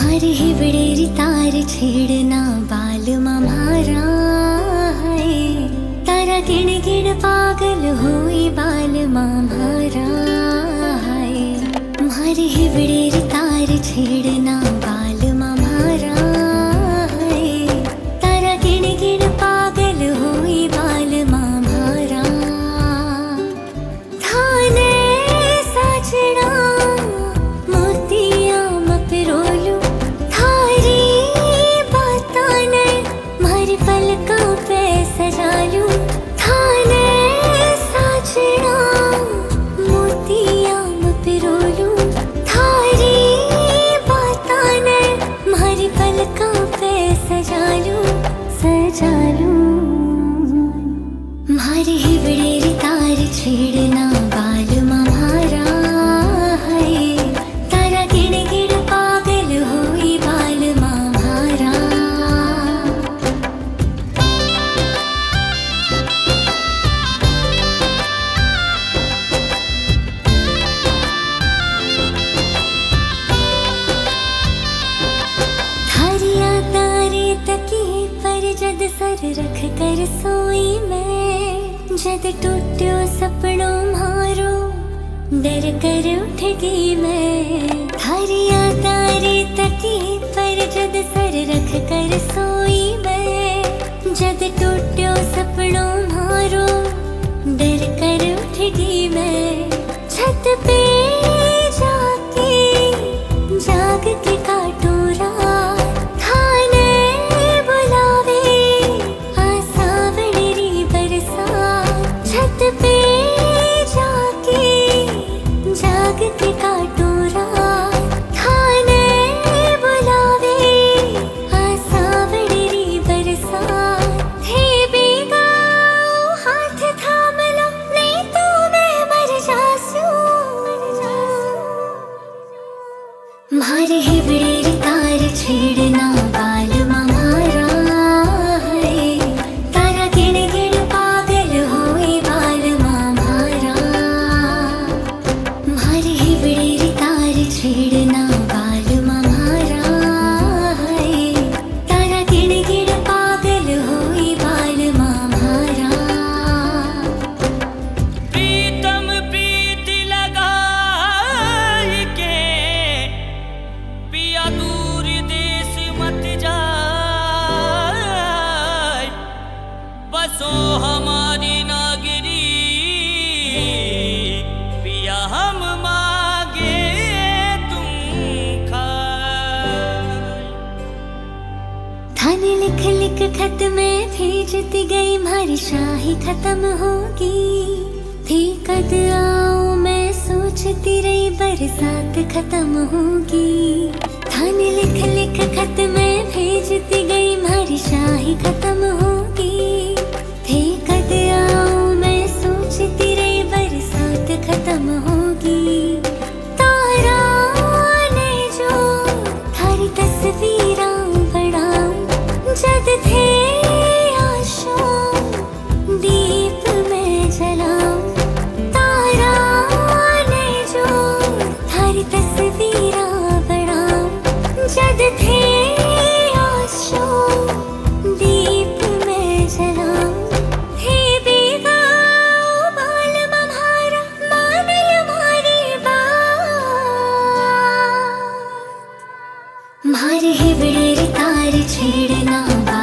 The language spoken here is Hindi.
मारे हिवड़ेरी तार छेड़ना बाल मारा है। तारा गिण गिण पागल होई बाल मारा है। मारे हिवड़ेरी तार छेड़ना बाल मारा है। तारा गिण गिण पागल होई बाल मारा। थाने साजना मोतिया मपरोलू थारी बाताने मारी पलका पे सजालू। थाने साजना मोतिया मपरोलू थारी बाताने मारी पलका पे सजालू सजालू। मारी हिवड़ेरी तार छेड़ना बाल मारा है। तारा गिण गिण पागल होई बाल मारा। थारिया तारे तकी पर जद सर रख कर सोई मैं। जद टूट्यो सपनों मारो डर कर उठ गई मैं। थारिया तारे तकी पर जद सर रख कर सोई मैं। जद टूट्यो सपनों मारो डर कर उठ गई मैं। छत पे जाके जाग के काटो रात। थाने बुलावे आसावड़ी बरसात। छत पे जाके जाग के काटो रात। थाने बुलावे आसावड़ी बरसात। हे बेगाओ हाथ थाम लो नहीं तो मैं मर जासूं। मारे हिवड़ेरी तार छेड़ना बाल मारा है। तारा गिण गिण पागल होई बाल मारा। मारे हिवड़ेरी तार छेड़ना बाल मारा है। तारा गिण गिण पागल होई बाल मारा। प्रीतम प्रीति लगाई के पिया दूर देश मत जाए। बसो हमारी नागरी पिया हम मांगे तुम खाए। थाने लिख लिख खत में भेजती गई मारी शाही खत्म होगी। भी कद आओ मैं सोचती रही बरसात खत्म होगी। थाने लिख लिख खत में भेजती गई मारी शाही खत्म होगी। भी कद आओ मैं सोचती रही बरसात खत्म होगी। तारा ने जो थारी तस्वीरां बढ़ाऊं जद थे आशों दीप में जलाऊं। तारा ने जो थारी तस्वीरां बढ़ाऊं जद थे आशों दीप में जलाऊं। हे बेगाओ बाल मारा मान लो मारी बात। मारे हिवड़ेरी तार छेड़ना